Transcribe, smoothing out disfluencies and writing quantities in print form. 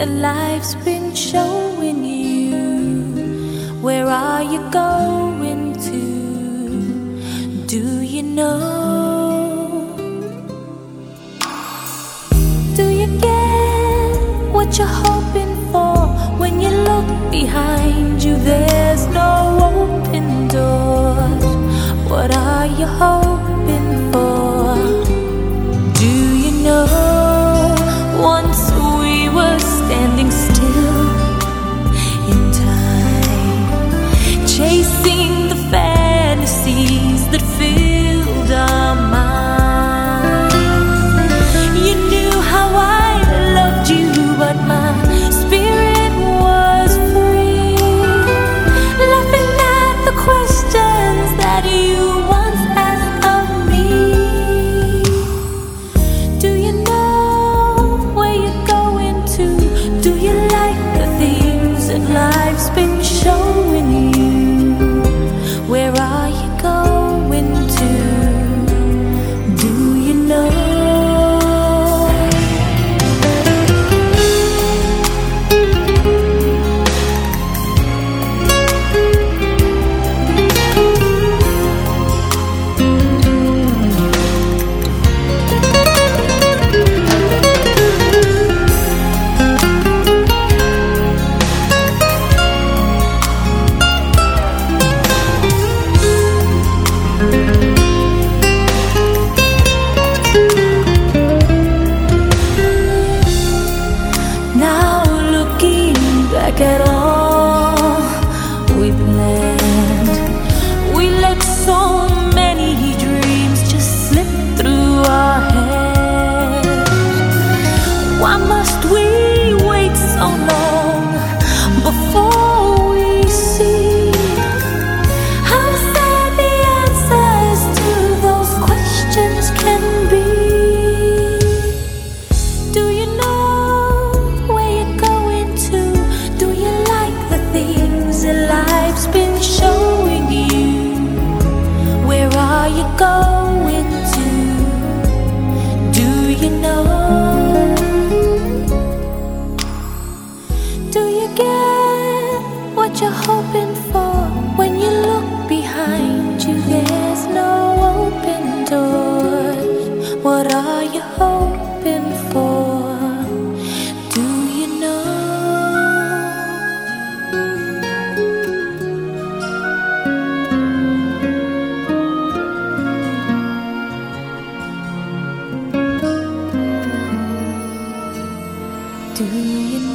that life's been showing you. Where are you going to? Do you know? Do you get what you're hoping for? When you look behind you, there's no open doors. What are you hoping for? Do you know? Once we were standing still in time, chasing the fantasies that filled our minds. You knew how I loved you, but my spirit was free, laughing at the questions that you once asked of me. Do you know where you're going to? Do you like the things that life's been showing you? Where are you going to? Do you know? Back at all we planned, we let so many dreams just slip through our heads. Why must we wait so long before we see how sad the answers to those questions can be? Do you know where you're going to? Do you like the things that life's been showing you? Where are you going to? Do you know? Do you get what you're hoping for? When you look behind you, there's no open doors. What are you hoping for? Do you know? Do you know?